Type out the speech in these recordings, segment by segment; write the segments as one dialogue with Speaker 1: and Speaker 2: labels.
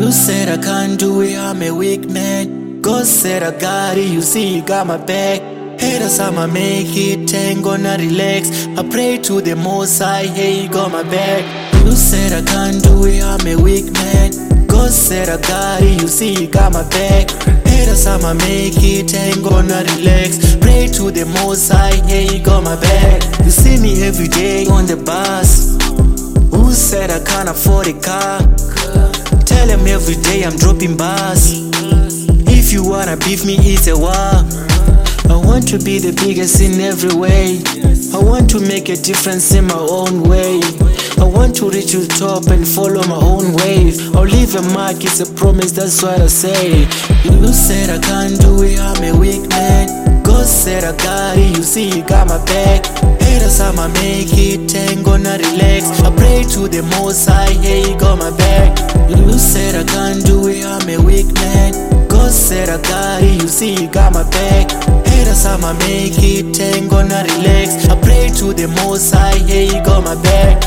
Speaker 1: You said I can't do it, I'm a weak man. God said I got it, you see you got my back. Haters, I'ma make it, ain't gonna relax. I pray to the Most High, hey, you got my back. You said I can't do it, I'm a weak man. God said I got it, you see you got my back. Haters, I'ma make it, ain't gonna relax. Pray to the Most High, hey, you got my back. You see me every day on the bus. Who said I can't afford a car? Tell them every day I'm dropping bars. If you wanna beef me, it's a war. I want to be the biggest in every way. I want to make a difference in my own way. I want to reach the top and follow my own wave. I'll leave a mark, it's a promise, that's what I say. You said I can't do it, I'm a weak man. God said I got it, you see you got my back. Haters, I'ma make it, ain't gonna relax. I pray to the Most High, hey, you got my back. You said I can't do it, I'm a weak man. God said I got it, you see you got my back. Haters, I'ma make it, ain't gonna relax. I pray to the Most High, hey, you got my back.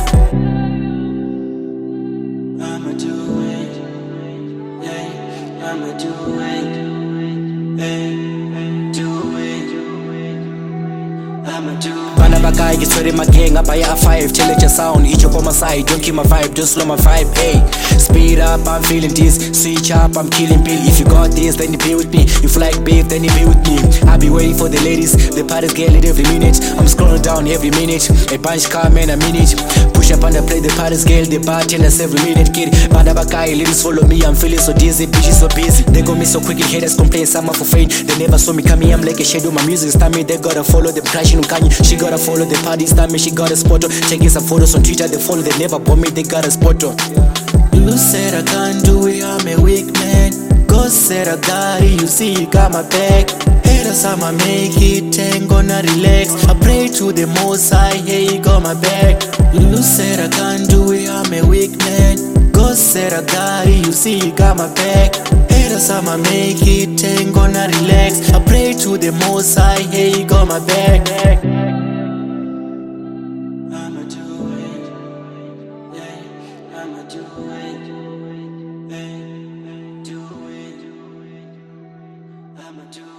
Speaker 1: I'ma do it, yeah, I'ma do it, hey, do it, I'ma do it.
Speaker 2: Bana bakai ngithwele my gang abaya a5 challenge sound each up on my side, don't keep my vibe, don't slow my vibe. Hey, speed up, I'm feeling this, switch up, I'm killing Bill. If you got this, then you be with me. If like beef, then you be with me. I be waiting for the ladies, the parties get lit every minute. I'm scrolling down every minute, a bunch come in a minute. Push up and I play the parties girl, the bartenders every minute. Kid, Bana bakai, ladies follow me, I'm feeling so dizzy, bitches so busy. They got me so quick, haters complain, some are for fame. They never saw me coming, I'm like a shadow, my music's timing. They gotta follow them crashing on Kanye. She gotta follow the parties, time she got a spot on. Checking some photos on Twitter, they follow, they never bought me, they got a spot on.
Speaker 1: You said I can't do it, I'm a weak man. God said I got it, you see you got my back. Haters, I'ma make it, ain't gonna relax. I pray to the Most High, hey, you got my back. You said I can't do it, I'm a weak man. God said I got it, you see you got my back. Haters, I'ma make it, ain't gonna relax. I pray to the Most High, hey, you got my back. I'ma do it, yeah, I'ma do it, hey, do it, I'ma do it.